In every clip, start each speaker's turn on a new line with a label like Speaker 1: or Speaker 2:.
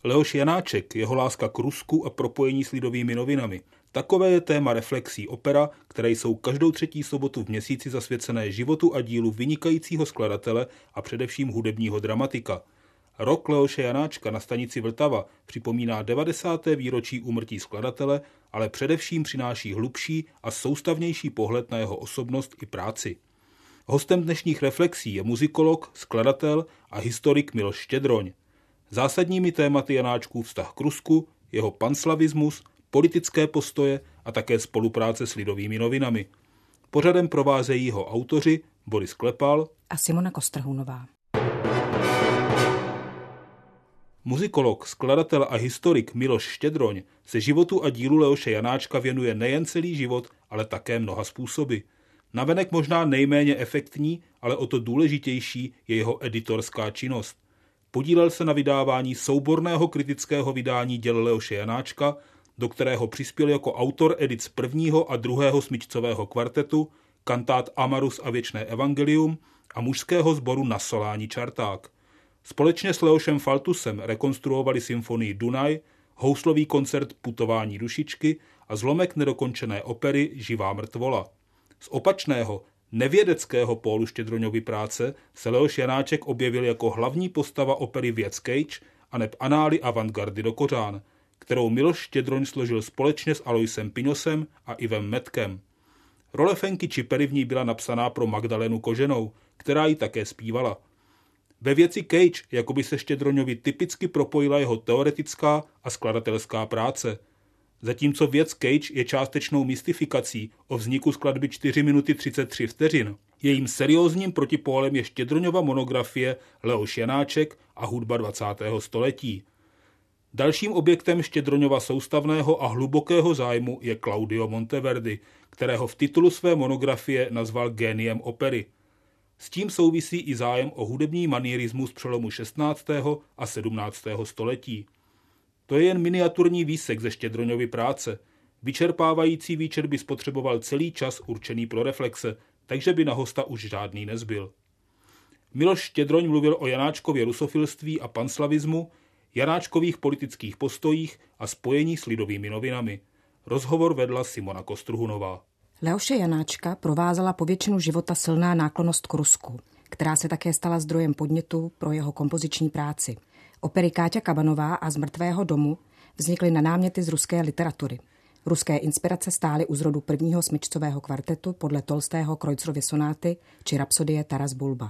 Speaker 1: Leoš Janáček, jeho láska k Rusku a propojení s Lidovými novinami. Takové je téma reflexí opera, které jsou každou třetí sobotu v měsíci zasvěcené životu a dílu vynikajícího skladatele a především hudebního dramatika. Rok Leoše Janáčka na stanici Vltava připomíná 90. výročí úmrtí skladatele, ale především přináší hlubší a soustavnější pohled na jeho osobnost i práci. Hostem dnešních reflexí je muzikolog, skladatel a historik Miloš Štědroň. Zásadními tématy Janáčkův vztah k Rusku, jeho panslavismus, politické postoje a také spolupráce s Lidovými novinami. Pořadem provázejí jeho autoři Boris Klepal
Speaker 2: a Simona Kostrhunová.
Speaker 1: Muzikolog, skladatel a historik Miloš Štědroň se životu a dílu Leoše Janáčka věnuje nejen celý život, ale také mnoha způsoby. Navenek možná nejméně efektní, ale o to důležitější je jeho editorská činnost. Podílel se na vydávání souborného kritického vydání děl Leoše Janáčka, do kterého přispěl jako autor edic prvního a druhého smyčcového kvartetu, kantát Amarus a věčné evangelium a mužského sboru Na Soláni Čarták. Společně s Leošem Faltusem rekonstruovali symfonii Dunaj, houslový koncert Putování dušičky a zlomek nedokončené opery Živá mrtvola. Z opačného, nevědeckého pólu Štědroňovy práce se Leoš Janáček objevil jako hlavní postava opery Věc Cage aneb Anály avantgardy do kořán, kterou Miloš Štědroň složil společně s Aloisem Piňosem a Ivem Metkem. Role Fenky Čipery v ní byla napsaná pro Magdalénu Koženou, která ji také zpívala. Ve Věci Cage jakoby se Štědroňovi typicky propojila jeho teoretická a skladatelská práce. Zatímco Věc Cage je částečnou mystifikací o vzniku skladby 4 minuty 33 vteřin, jejím seriózním protipólem je Štědroňova monografie Leoš Janáček a hudba 20. století. Dalším objektem Štědroňova soustavného a hlubokého zájmu je Claudio Monteverdi, kterého v titulu své monografie nazval géniem opery. S tím souvisí i zájem o hudební manierismus přelomu 16. a 17. století. To je jen miniaturní výsek ze Štědroňovy práce. Vyčerpávající výčet by spotřeboval celý čas určený pro reflexe, takže by na hosta už žádný nezbyl. Miloš Štědroň mluvil o Janáčkově rusofilství a panslavismu, Janáčkových politických postojích a spojení s Lidovými novinami. Rozhovor vedla Simona Kostrhunová.
Speaker 2: Leoše Janáčka provázela po většinu života silná náklonnost k Rusku, která se také stala zdrojem podnětu pro jeho kompoziční práci. Opery Káťa Kabanová a Z mrtvého domu vznikly na náměty z ruské literatury. Ruské inspirace stály u zrodu prvního smyčcového kvartetu podle Tolstého Kreutzerovy sonáty či rapsodie Taras Bulba.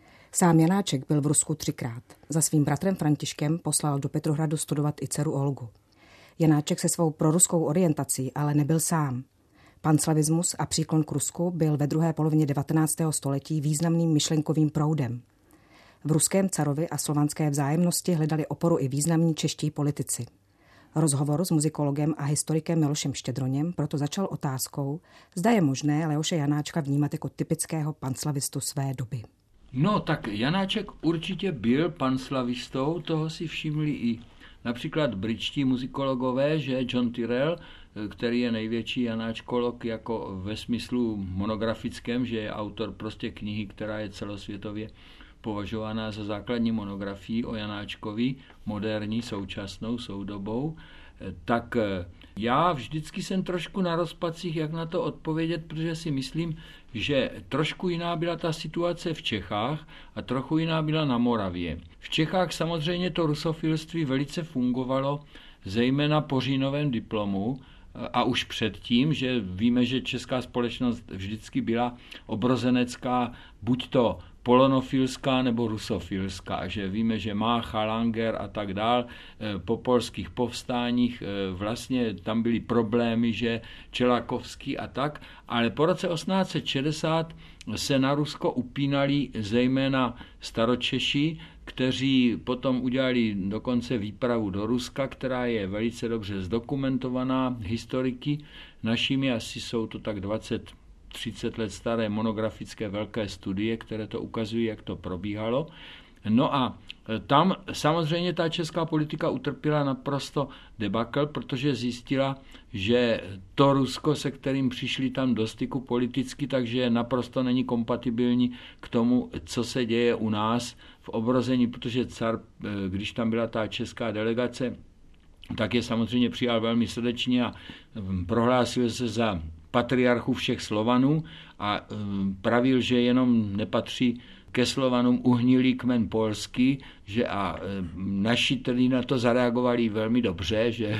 Speaker 2: Sám Janáček byl v Rusku 3krát. Za svým bratrem Františkem poslal do Petrohradu studovat i dceru Olgu. Janáček se svou proruskou orientací ale nebyl sám. Panslavismus a příklon k Rusku byl ve druhé polovině 19. století významným myšlenkovým proudem. V ruském carovi a slovanské vzájemnosti hledali oporu i významní čeští politici. Rozhovor s muzikologem a historikem Milošem Štědroněm proto začal otázkou, zda je možné Leoše Janáčka vnímat jako typického panslavistu své doby.
Speaker 3: No, tak Janáček určitě byl panslavistou, toho si všimli i například britští muzikologové, že John Tyrrell, který je největší janáčkolog jako ve smyslu monografickém, že je autor prostě knihy, která je celosvětově považovaná za základní monografii o Janáčkovi, moderní, současnou, soudobou, tak já vždycky jsem trošku na rozpacích, jak na to odpovědět, protože si myslím, že trošku jiná byla ta situace v Čechách a trochu jiná byla na Moravě. V Čechách samozřejmě to rusofilství velice fungovalo, zejména po říjnovém diplomu, a už předtím, že víme, že česká společnost vždycky byla obrozenecká, buď to polonofilská nebo rusofilská, že víme, že Mácha, Langer a tak dál, po polských povstáních vlastně tam byly problémy, že Čelakovský a tak, ale po roce 1860 se na Rusko upínali zejména staročeši, kteří potom udělali dokonce výpravu do Ruska, která je velice dobře zdokumentovaná historiky našimi, asi jsou to tak 20-30 let staré monografické velké studie, které to ukazují, jak to probíhalo. No a tam samozřejmě ta česká politika utrpěla naprosto debakl, protože zjistila, že to Rusko, se kterým přišli tam do styku politicky, takže naprosto není kompatibilní k tomu, co se děje u nás v obrození, protože car, když tam byla ta česká delegace, tak je samozřejmě přijal velmi srdečně a prohlásil se za patriarchu všech Slovanů a pravil, že jenom nepatří ke Slovanům uhnilý kmen polský, že a naši tedy na to zareagovali velmi dobře, že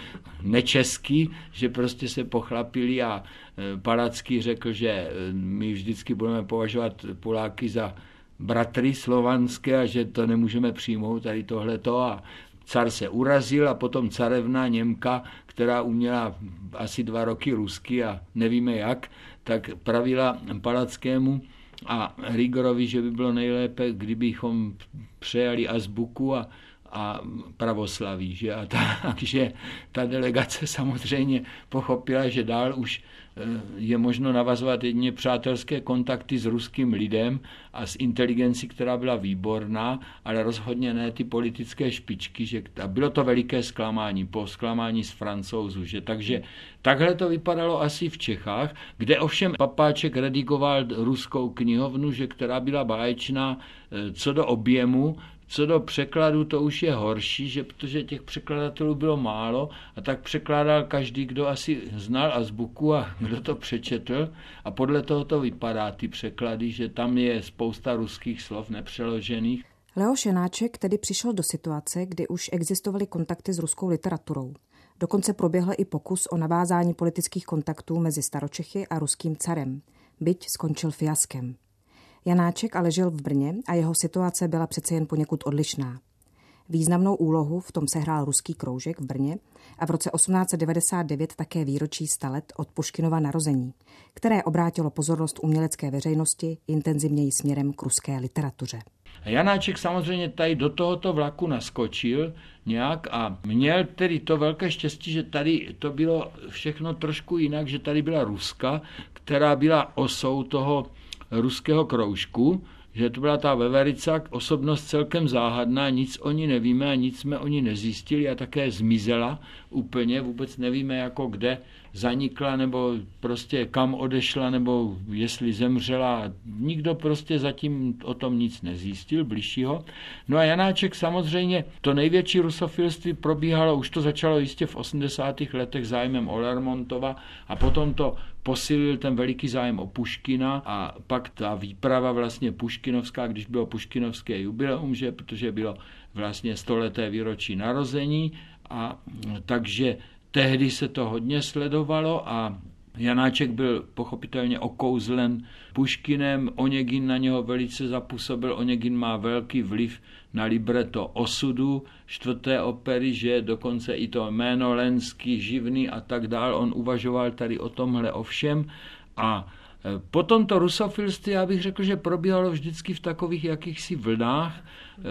Speaker 3: nečeský, že prostě se pochlapili a Palacký řekl, že my vždycky budeme považovat Poláky za bratry slovanské a že to nemůžeme přijmout tady tohleto a car se urazil a potom carevna Němka, která uměla asi 2 roky rusky a nevíme jak, tak pravila Palackému a Rigorovi, že by bylo nejlépe, kdybychom přejali azbuku a pravoslaví. Že? Takže ta delegace samozřejmě pochopila, že dál už je možno navazovat jedině přátelské kontakty s ruským lidem a s inteligencí, která byla výborná, ale rozhodně ne ty politické špičky. Že, a bylo to veliké zklamání, po zklamání z Francouzů. Že, takže takhle to vypadalo asi v Čechách, kde ovšem Papáček redigoval ruskou knihovnu, že, která byla báječná co do objemu. Co do překladu, to už je horší, že protože těch překladatelů bylo málo a tak překládal každý, kdo asi znal azbuku a kdo to přečetl a podle toho to vypadá ty překlady, že tam je spousta ruských slov nepřeložených.
Speaker 2: Leoš Janáček tedy přišel do situace, kdy už existovaly kontakty s ruskou literaturou. Dokonce proběhl i pokus o navázání politických kontaktů mezi Staročechy a ruským carem, byť skončil fiaskem. Janáček ale žil v Brně a jeho situace byla přece jen poněkud odlišná. Významnou úlohu v tom sehrál ruský kroužek v Brně a v roce 1899 také výročí 100 let od Puškinova narození, které obrátilo pozornost umělecké veřejnosti intenzivněji směrem k ruské literatuře.
Speaker 3: Janáček samozřejmě tady do tohoto vlaku naskočil nějak a měl tedy to velké štěstí, že tady to bylo všechno trošku jinak, že tady byla Ruska, která byla osou toho ruského kroužku, že to byla ta veverica, osobnost celkem záhadná, nic o ní nevíme a nic jsme o ní nezjistili a také zmizela úplně, vůbec nevíme jako kde zanikla nebo prostě kam odešla nebo jestli zemřela. Nikdo prostě zatím o tom nic nezjistil bližšího. No a Janáček samozřejmě, to největší rusofilství probíhalo, už to začalo jistě v 80. letech zájmem o Lermontova a potom to posílil ten veliký zájem o Puškina a pak ta výprava vlastně puškinovská, když bylo puškinovské jubileum, že, protože bylo vlastně 100leté výročí narození a takže tehdy se to hodně sledovalo a Janáček byl pochopitelně okouzlen Puškinem, Onegin na něho velice zapůsobil, Onegin má velký vliv na libreto Osudu, 4. opery, že dokonce i to jméno Lenský, Živný a tak dál, on uvažoval tady o tomhle o všem a potom to rusofilství, já bych řekl, že probíhalo vždycky v takových jakýchsi vlnách.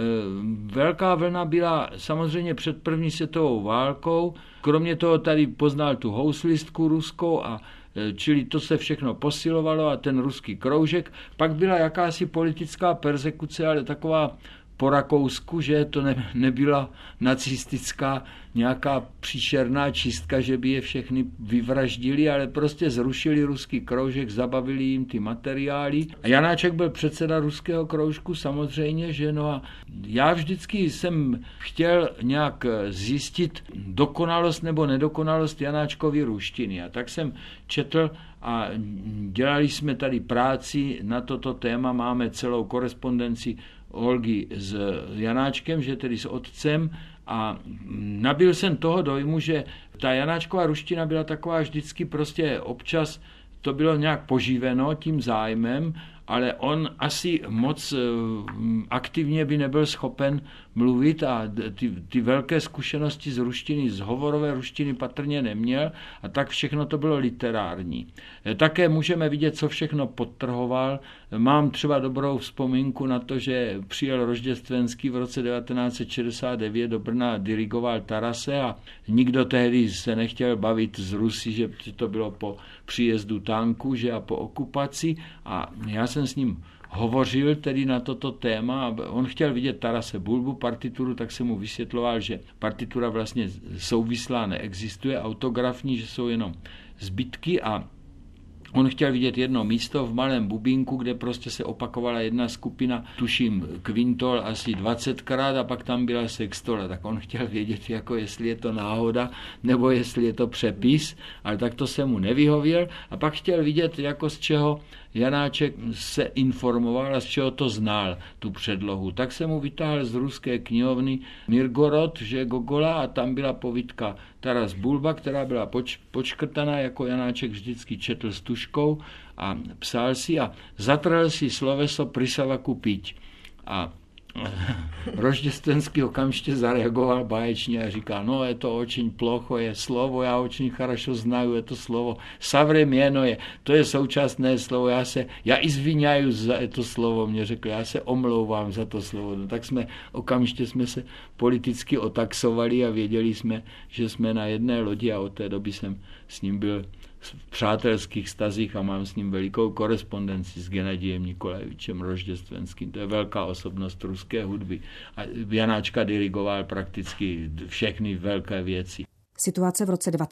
Speaker 3: Velká vlna byla samozřejmě před první světovou válkou, kromě toho tady poznal tu houslistku ruskou a čili to se všechno posilovalo a ten ruský kroužek. Pak byla jakási politická perzekuce, ale taková po Rakousku, že to nebyla nacistická nějaká příšerná čistka, že by je všechny vyvraždili, ale prostě zrušili ruský kroužek, zabavili jim ty materiály. A Janáček byl předseda ruského kroužku samozřejmě, že no a já vždycky jsem chtěl nějak zjistit dokonalost nebo nedokonalost Janáčkovy ruštiny. A tak jsem četl a dělali jsme tady práci na toto téma, máme celou korespondenci Olgy s Janáčkem, že tedy s otcem a nabyl jsem toho dojmu, že ta Janáčková ruština byla taková vždycky prostě občas to bylo nějak poživeno tím zájmem, ale on asi moc aktivně by nebyl schopen mluvit a ty velké zkušenosti z ruštiny, z hovorové ruštiny patrně neměl a tak všechno to bylo literární. Také můžeme vidět, co všechno podtrhoval. Mám třeba dobrou vzpomínku na to, že přijel Rožděstvenský v roce 1969 do Brna, dirigoval Tarase a nikdo tehdy se nechtěl bavit s Rusy, že to bylo po příjezdu tanku, že a po okupaci a já jsem s ním hovořil tedy na toto téma a on chtěl vidět Tarase Bulbu partituru, tak jsem mu vysvětloval, že partitura vlastně souvislá neexistuje, autografní, že jsou jenom zbytky a On chtěl vidět jedno místo v malém bubínku, kde prostě se opakovala jedna skupina, tuším kvintol asi 20krát a pak tam byla sextola. Tak on chtěl vědět, jako jestli je to náhoda, nebo jestli je to přepis, ale tak to se mu nevyhověl. A pak chtěl vidět, jako z čeho Janáček se informoval a z čeho to znal, tu předlohu. Tak se mu vytáhl z ruské knihovny Mirgorod, že Gogola, a tam byla povídka Taras Bulba, která byla počkrtaná, jako Janáček vždycky četl s tuškou a psal si a zatrhl si sloveso Prisava kupiť. A Rožděstvenský okamžitě zareagoval báječně a říká, no je to очень плохо, je slovo, já очень хорошо знаю это слово, современное, to je současné slovo, já izviňaju za to slovo, mě řekl, já se omlouvám za to slovo. No, tak okamžitě jsme se politicky otaxovali a věděli jsme, že jsme na jedné lodi a od té doby jsem s ním byl v přátelských stazích a mám s ním velikou korespondenci s Genadijem Nikolajevičem Rožděstvenským. To je velká osobnost ruské hudby. A Janáčka dirigoval prakticky všechny velké věci.
Speaker 2: Situace v roce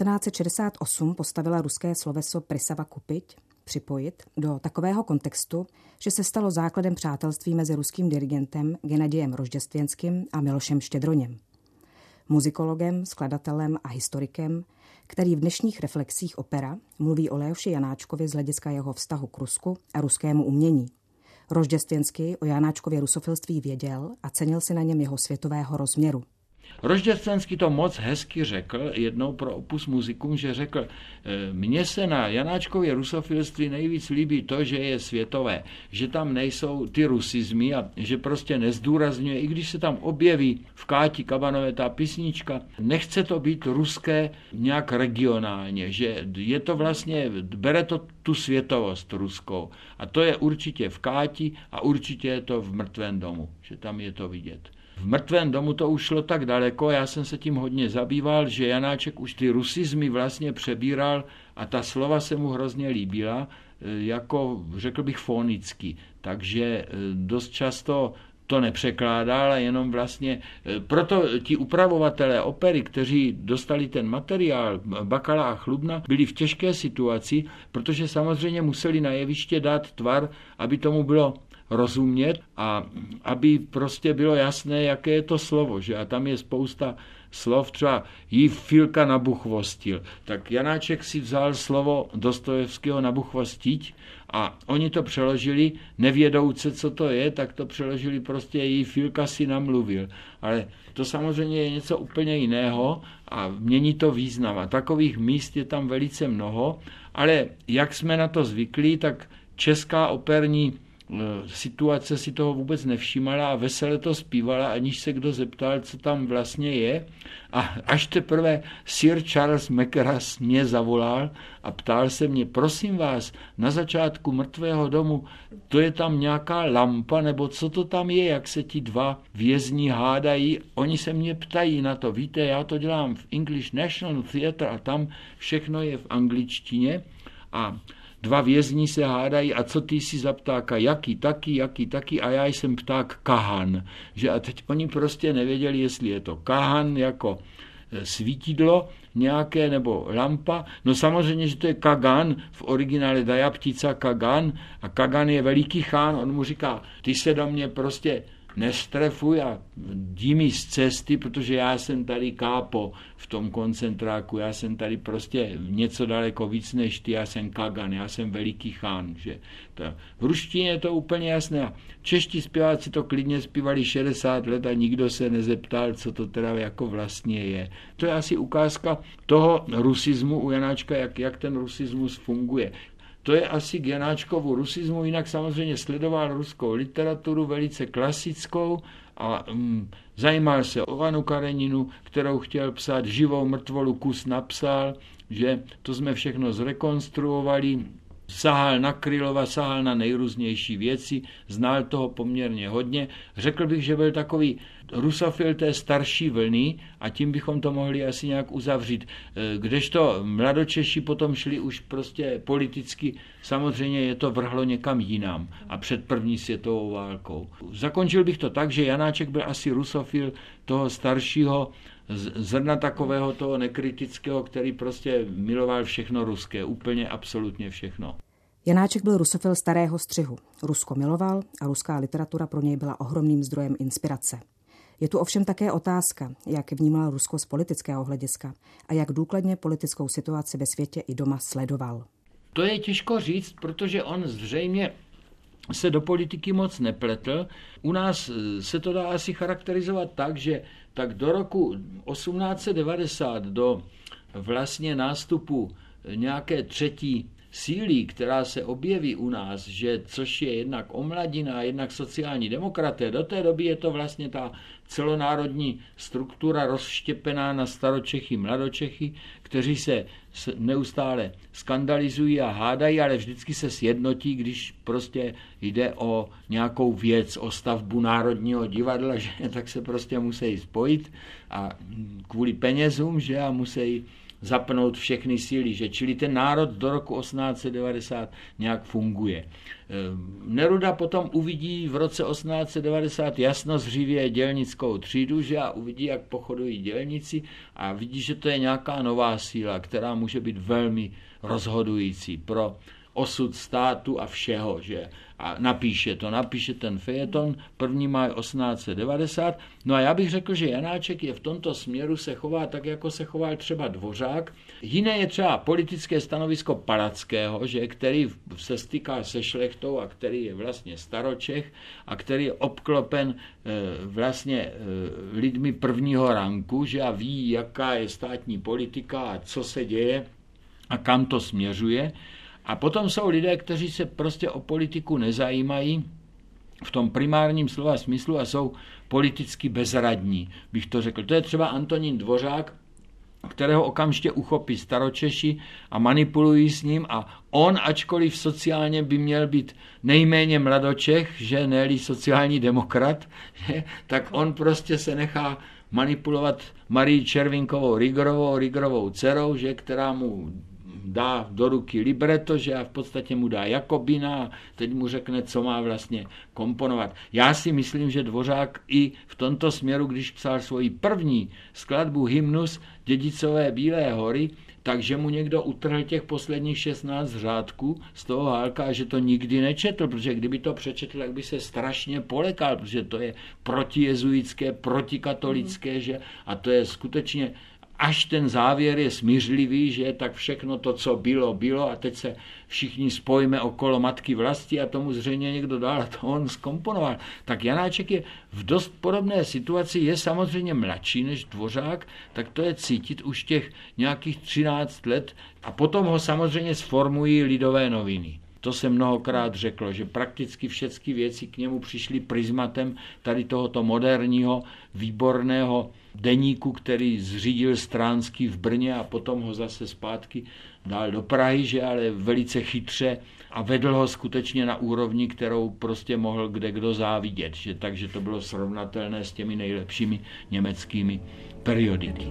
Speaker 2: 1968 postavila ruské sloveso Prisava kupiť, připojit, do takového kontextu, že se stalo základem přátelství mezi ruským dirigentem Genadijem Rožděstvenským a Milošem Štědroněm. Muzikologem, skladatelem a historikem, který v dnešních reflexích opera mluví o Leoši Janáčkovi z hlediska jeho vztahu k Rusku a ruskému umění. Rožděstvenský o Janáčkově rusofilství věděl a cenil si na něm jeho světového rozměru.
Speaker 3: Rožděstvenský to moc hezky řekl jednou pro Opus Musicum, že řekl, mně se na Janáčkově rusofilství nejvíc líbí to, že je světové, že tam nejsou ty rusizmy a že prostě nezdůrazňuje, i když se tam objeví v Káti Kabanové ta písnička, nechce to být ruské nějak regionálně, že je to vlastně, bere to tu světovost ruskou a to je určitě v Káti a určitě je to v Mrtvém domu, že tam je to vidět. V Mrtvém domu to už šlo tak daleko, já jsem se tím hodně zabýval, že Janáček už ty rusizmy vlastně přebíral a ta slova se mu hrozně líbila, jako řekl bych fonicky. Takže dost často to nepřekládal a jenom vlastně, proto ti upravovatelé opery, kteří dostali ten materiál, Bakala a Chlubna, byli v těžké situaci, protože samozřejmě museli na jeviště dát tvar, aby tomu bylo rozumět a aby prostě bylo jasné, jaké je to slovo, že? A tam je spousta slov, třeba jí Filka nabuchvostil. Tak Janáček si vzal slovo Dostojevského nabuchvostiť a oni to přeložili, nevědouce, co to je, tak to přeložili prostě jí Filka si namluvil. Ale to samozřejmě je něco úplně jiného a mění to význam. A takových míst je tam velice mnoho, ale jak jsme na to zvyklí, tak česká operní situace si toho vůbec nevšímala a vesele to zpívala, aniž se kdo zeptal, co tam vlastně je. A až teprve Sir Charles Mackerras mě zavolal a ptal se mě, prosím vás, na začátku Mrtvého domu, to je tam nějaká lampa, nebo co to tam je, jak se ti dva vězni hádají. Oni se mě ptají na to, víte, já to dělám v English National Theatre a tam všechno je v angličtině a dva vězni se hádají a co ty jsi za ptáka, jaký taky a já jsem pták Kahan. Že a teď oni prostě nevěděli, jestli je to Kahan jako svítidlo nějaké nebo lampa. No samozřejmě, že to je Kagan, v originále Daja ptica Kagan a Kagan je veliký chán, on mu říká, ty se do mě prostě nestrefuj a jdi mi z cesty, protože já jsem tady kápo v tom koncentráku, já jsem tady prostě něco daleko víc než ty, já jsem Kagan, já jsem veliký chán. Že v ruštině je to úplně jasné. A čeští zpěváci to klidně zpívali 60 let a nikdo se nezeptal, co to teda jako vlastně je. To je asi ukázka toho rusismu u Janáčka, jak ten rusismus funguje. To je asi k Janáčkovu rusismu, jinak samozřejmě sledoval ruskou literaturu, velice klasickou a zajímal se o Annu Kareninu, kterou chtěl psát, Živou mrtvolu kus napsal, že to jsme všechno zrekonstruovali, sahal na Krylova, sahal na nejrůznější věci, znal toho poměrně hodně. Řekl bych, že byl takový rusofil té starší vlny a tím bychom to mohli asi nějak uzavřít. Kdežto mladočeši potom šli už prostě politicky, samozřejmě je to vrhlo někam jinam a před první světovou válkou. Zakončil bych to tak, že Janáček byl asi rusofil toho staršího zrna takového toho nekritického, který prostě miloval všechno ruské, úplně absolutně všechno.
Speaker 2: Janáček byl rusofil starého střihu. Rusko miloval a ruská literatura pro něj byla ohromným zdrojem inspirace. Je tu ovšem také otázka, jak vnímal Rusko z politického hlediska a jak důkladně politickou situaci ve světě i doma sledoval.
Speaker 3: To je těžko říct, protože on zřejmě se do politiky moc nepletl. U nás se to dá asi charakterizovat tak, že tak do roku 1890, do vlastně nástupu nějaké třetí síly, která se objeví u nás, že což je jednak omladina a jednak sociální demokraté, do té doby je to vlastně ta celonárodní struktura rozštěpená na staročechy, mladočechy, kteří se neustále skandalizují a hádají, ale vždycky se sjednotí, když prostě jde o nějakou věc, o stavbu Národního divadla, že, tak se prostě musí spojit a kvůli penězům, že, a musí zapnout všechny síly, že čili ten národ do roku 1890 nějak funguje. Neruda potom uvidí v roce 1890 jasnozřivě dělnickou třídu, že, a uvidí, jak pochodují dělníci a vidí, že to je nějaká nová síla, která může být velmi rozhodující pro osud státu a všeho, že, a napíše ten fejeton 1. máj 1890. No a já bych řekl, že Janáček je v tomto směru se chová tak, jako se choval třeba Dvořák. Jiné je třeba politické stanovisko Palackého, že, který se stýká se šlechtou a který je vlastně staročech a který je obklopen vlastně lidmi prvního ranku, že, a ví, jaká je státní politika a co se děje a kam to směřuje. A potom jsou lidé, kteří se prostě o politiku nezajímají v tom primárním slova smyslu a jsou politicky bezradní, bych to řekl. To je třeba Antonín Dvořák, kterého okamžitě uchopí staročeši a manipulují s ním a on, ačkoliv sociálně by měl být nejméně mladočech, že ne-li sociální demokrat, že, tak on prostě se nechá manipulovat Marii Červinkovou Rigorovou dcerou, že, která mu dá do ruky libreto, že, a v podstatě mu dá Jakobina a teď mu řekne, co má vlastně komponovat. Já si myslím, že Dvořák i v tomto směru, když psal svoji první skladbu Hymnus Dědicové Bílé hory, takže mu někdo utrhl těch posledních 16 řádků z toho hálka a že to nikdy nečetl, protože kdyby to přečetl, tak by se strašně polekal, protože to je protijezuitské, protikatolické, že, a to je skutečně až ten závěr je smířlivý, že tak všechno to, co bylo a teď se všichni spojíme okolo matky vlasti a tomu zřejmě někdo dal a to on zkomponoval. Tak Janáček je v dost podobné situaci, je samozřejmě mladší než Dvořák, tak to je cítit už těch nějakých 13 let a potom ho samozřejmě sformují Lidové noviny. To se mnohokrát řeklo, že prakticky všechny věci k němu přišly prismatem tady tohoto moderního, výborného deníku, který zřídil Stránský v Brně a potom ho zase zpátky dal do Prahy, že, ale velice chytře a vedl ho skutečně na úrovni, kterou prostě mohl kdekdo závidět. Že, takže to bylo srovnatelné s těmi nejlepšími německými periodiky.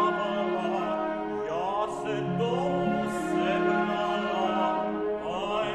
Speaker 4: Já se domů sebrala a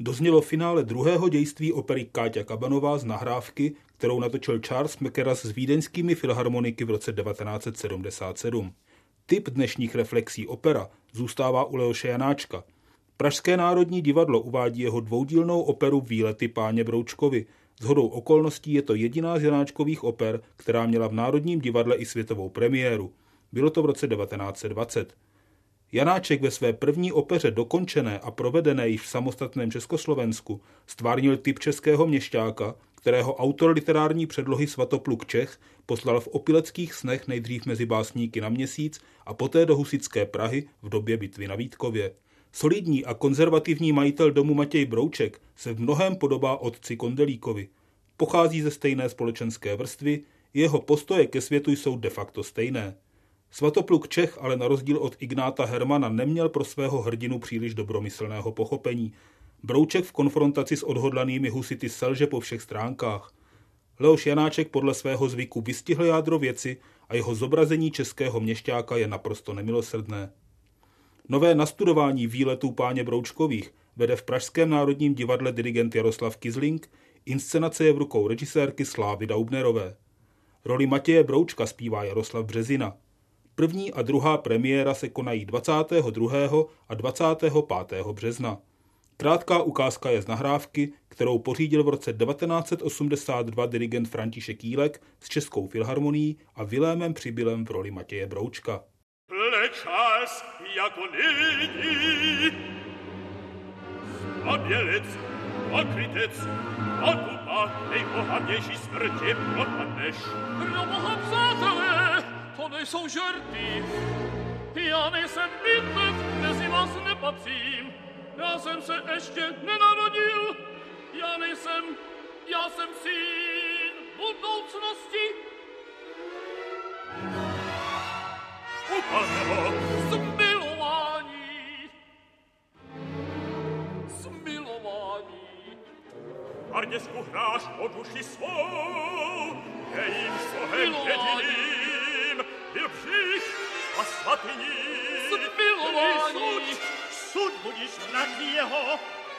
Speaker 1: doznělo finále druhého dějství opery Káťa Kabanová z nahrávky, kterou natočil Charles Mackerras s vídeňskými filharmoniky v roce 1977. Typ dnešních reflexí opera zůstává u Leoše Janáčka. Pražské Národní divadlo uvádí jeho dvoudílnou operu Výlety páně Broučkovi. Shodou okolností je to jediná z Janáčkových oper, která měla v Národním divadle i světovou premiéru. Bylo to v roce 1920. Janáček ve své první opeře dokončené a provedené již v samostatném Československu stvárnil typ českého měšťáka, kterého autor literární předlohy Svatopluk Čech poslal v opileckých snech nejdřív mezi básníky na Měsíc a poté do husitské Prahy v době bitvy na Vítkově. Solidní a konzervativní majitel domu Matěj Brouček se v mnohém podobá otci Kondelíkovi. Pochází ze stejné společenské vrstvy, jeho postoje ke světu jsou de facto stejné. Svatopluk Čech ale na rozdíl od Ignáta Hermana neměl pro svého hrdinu příliš dobromyslného pochopení. Brouček v konfrontaci s odhodlanými husity selže po všech stránkách. Leoš Janáček podle svého zvyku vystihl jádro věci a jeho zobrazení českého měšťáka je naprosto nemilosrdné. Nové nastudování Výletů páně Broučkových vede v Pražském Národním divadle dirigent Jaroslav Kizling, inscenace je v rukou režisérky Slávy Daubnerové. Roli Matěje Broučka zpívá Jaroslav Březina. První a druhá premiéra se konají 22. a 25. března. Krátká ukázka je z nahrávky, kterou pořídil v roce 1982 dirigent František Jílek s Českou filharmonií a Vilémem Přibylem v roli Matěje Broučka.
Speaker 4: Čas jako nyní, Zbabělec, Okrytec, Okupa, nejpohavnější smrti propadneš.
Speaker 5: Proboha, přátelé, to nejsou žerty. Já nejsem bitev, mezi vás nepatřím. Já jsem se ještě nenarodil. Já jsem syn budoucnosti. Zmilování.
Speaker 4: Arděsku hráš o duši svou, jejím sohem jediným byl přích a svatyní.
Speaker 5: Zmilování.
Speaker 4: Sud budíš mraky jeho.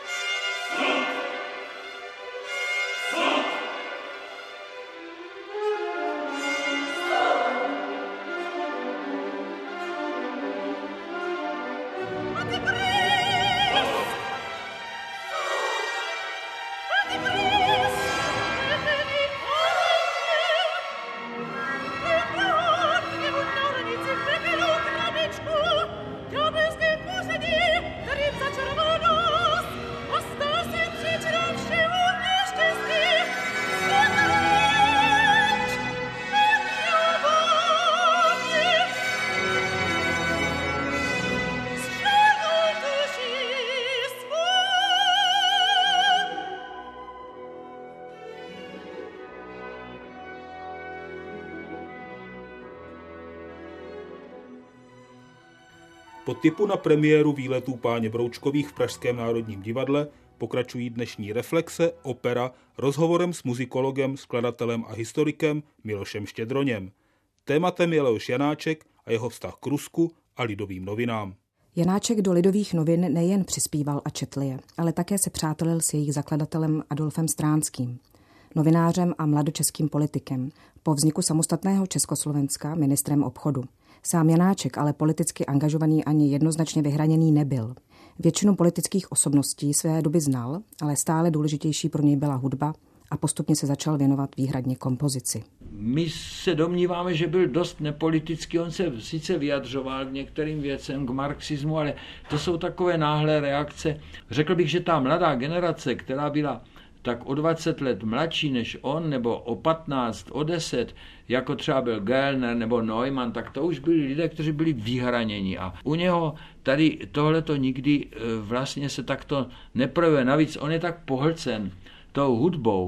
Speaker 1: Po tipu na premiéru Výletů páně Broučkových v Pražském Národním divadle pokračují dnešní reflexe, opera, rozhovorem s muzikologem, skladatelem a historikem Milošem Štědroněm. Tématem je Leoš Janáček a jeho vztah k Rusku a Lidovým novinám.
Speaker 2: Janáček do Lidových novin nejen přispíval a četl je, ale také se přátelil s jejich zakladatelem Adolfem Stránským, novinářem a mladočeským politikem, po vzniku samostatného Československa ministrem obchodu. Sám Janáček ale politicky angažovaný ani jednoznačně vyhraněný nebyl. Většinu politických osobností své doby znal, ale stále důležitější pro něj byla hudba a postupně se začal věnovat výhradně kompozici.
Speaker 3: My se domníváme, že byl dost nepolitický, on se sice vyjadřoval k některým věcem, k marxismu, ale to jsou takové náhlé reakce. Řekl bych, že ta mladá generace, která byla tak o 20 let mladší než on, nebo o 15, o 10, jako třeba byl Gellner nebo Neumann, tak to už byli lidé, kteří byli vyhraněni. A u něho tady tohleto nikdy vlastně se takto neprojevuje. Navíc on je tak pohlcen tou hudbou,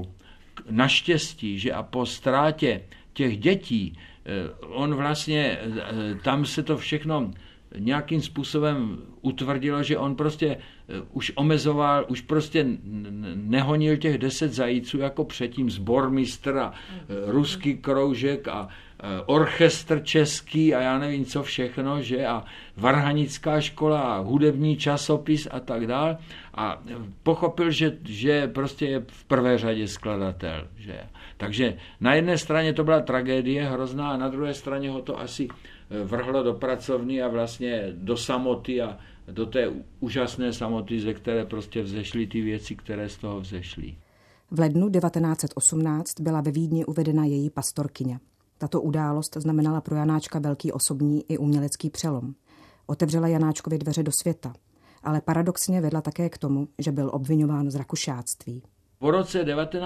Speaker 3: naštěstí, že a po ztrátě těch dětí, on vlastně, tam se to všechno nějakým způsobem utvrdilo, že on prostě už omezoval, už prostě nehonil těch 10 zajíců jako předtím, sbormistr a ruský kroužek a orchestr český a já nevím co všechno, že a varhanická škola a hudební časopis a tak dál a pochopil, že prostě je v prvé řadě skladatel. Že. Takže na jedné straně to byla tragédie hrozná a na druhé straně ho to asi vrhlo do pracovny a vlastně do samoty a do té úžasné samoty, ze které prostě vzešly ty věci, které z toho vzešly.
Speaker 2: V lednu 1918 byla ve Vídni uvedena její pastorkyně. Tato událost znamenala pro Janáčka velký osobní i umělecký přelom. Otevřela Janáčkovi dveře do světa, ale paradoxně vedla také k tomu, že byl obviňován z rakušáctví.
Speaker 3: Po roce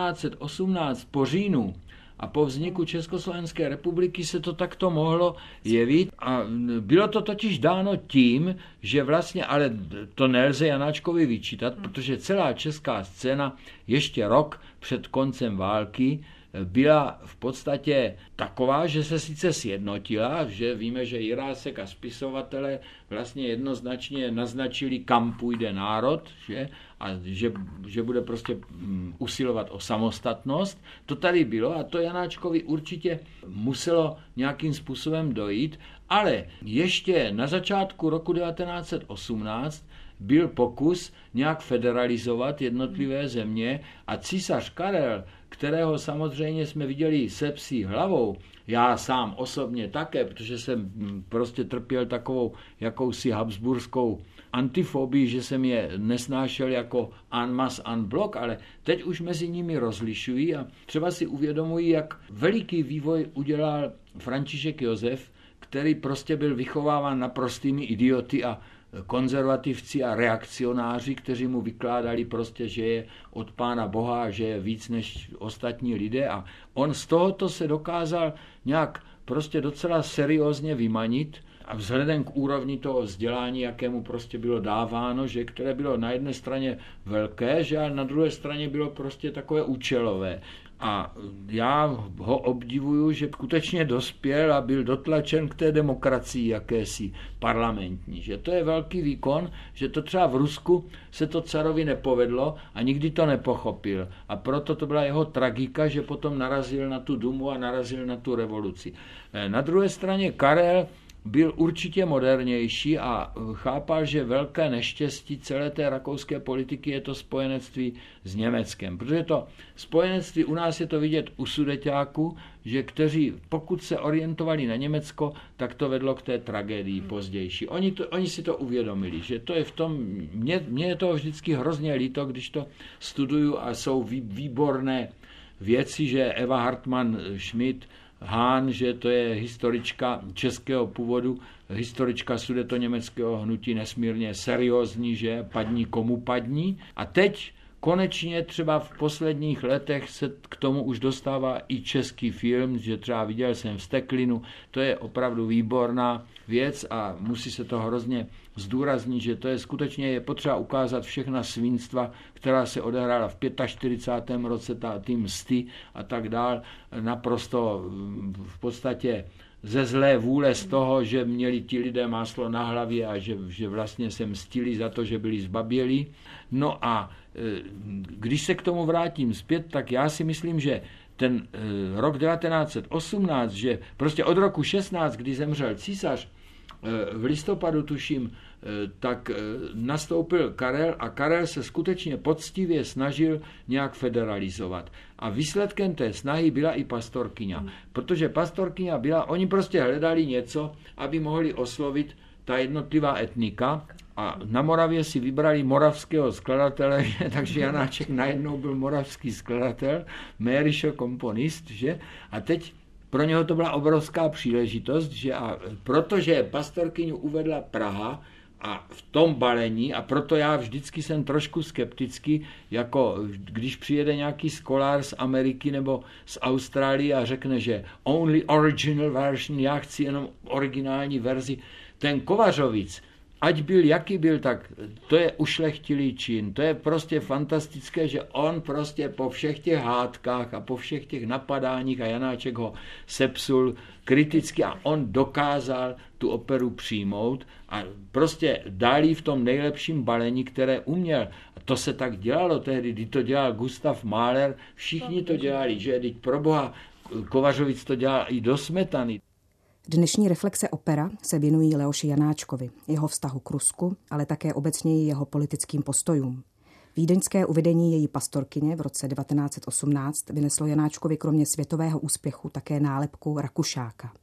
Speaker 3: 1918 po říjnu a po vzniku Československé republiky se to takto mohlo jevit a bylo to totiž dáno tím, že vlastně, ale to nelze Janáčkovi vyčítat, protože celá česká scéna ještě rok před koncem války byla v podstatě taková, že se sice sjednotila, že víme, že Jirásek a spisovatelé vlastně jednoznačně naznačili, kam půjde národ, že? A že bude prostě usilovat o samostatnost. To tady bylo a to Janáčkovi určitě muselo nějakým způsobem dojít, ale ještě na začátku roku 1918 byl pokus nějak federalizovat jednotlivé země a císař Karel, kterého samozřejmě jsme viděli se psí hlavou, já sám osobně také, protože jsem prostě trpěl takovou jakousi habsburskou antifobii, že jsem je nesnášel jako en masse en bloc, ale teď už mezi nimi rozlišují a třeba si uvědomují, jak veliký vývoj udělal František Josef, který prostě byl vychováván naprostými idioty a konzervativci a reakcionáři, kteří mu vykládali prostě, že je od Pána Boha, že je víc než ostatní lidé a on z tohoto se dokázal nějak prostě docela seriózně vymanit a vzhledem k úrovni toho vzdělání, jakému prostě bylo dáváno, že které bylo na jedné straně velké, že ale na druhé straně bylo prostě takové účelové. A já ho obdivuju, že skutečně dospěl a byl dotlačen k té demokracii jakési parlamentní. Že to je velký výkon, že to třeba v Rusku se to carovi nepovedlo a nikdy to nepochopil. A proto to byla jeho tragika, že potom narazil na tu Dumu a narazil na tu revoluci. Na druhé straně Karel byl určitě modernější a chápal, že velké neštěstí celé té rakouské politiky je to spojenectví s Německem. Protože to spojenectví, u nás je to vidět u Sudeťáků, že kteří pokud se orientovali na Německo, tak to vedlo k té tragédii pozdější. Oni si to uvědomili, že to je v tom, mně je to vždycky hrozně líto, když to studuju a jsou výborné věci, že Eva Hartmann Schmidt Hahn, že to je historička českého původu, historička sudetoněmeckého hnutí nesmírně seriózní, že padni komu padni. A teď konečně třeba v posledních letech se k tomu už dostává i český film, že třeba viděl jsem Vsteklinu, to je opravdu výborná věc a musí se to hrozně zdůraznit, že to je skutečně je potřeba ukázat všechna svinstva, která se odehrála v 45. roce, ty msty a tak dál, naprosto v podstatě ze zlé vůle z toho, že měli ti lidé máslo na hlavě a že vlastně se mstili za to, že byli zbabělí. No a když se k tomu vrátím zpět, tak já si myslím, že ten rok 1918, že prostě od roku 16, kdy zemřel císař, v listopadu tuším, tak nastoupil Karel a Karel se skutečně poctivě snažil nějak federalizovat. A výsledkem té snahy byla i pastorkyňa. Protože pastorkyňa byla, oni prostě hledali něco, aby mohli oslovit ta jednotlivá etnika a na Moravě si vybrali moravského skladatele, takže Janáček najednou byl moravský skladatel, Mérišo komponist, že? A teď pro něho to byla obrovská příležitost, že a protože pastorkyňu uvedla Praha a v tom balení, a proto já vždycky jsem trošku skeptický, jako když přijede nějaký skolář z Ameriky nebo z Austrálie a řekne, že only original version, já chci jenom originální verzi, ten Kovařovic, ať byl jaký byl, tak to je ušlechtilý čin. To je prostě fantastické, že on prostě po všech těch hádkách a po všech těch napadáních a Janáček ho sepsul kriticky a on dokázal tu operu přijmout a prostě dal jí v tom nejlepším balení, které uměl. A to se tak dělalo tehdy, kdy to dělal Gustav Mahler, všichni to dělali, že teď pro boha Kovařovic to dělal i do Smetany.
Speaker 2: Dnešní reflexe opera se věnují Leoši Janáčkovi, jeho vztahu k Rusku, ale také obecněji jeho politickým postojům. Vídeňské uvedení její pastorkyně v roce 1918 vyneslo Janáčkovi kromě světového úspěchu také nálepku Rakušáka.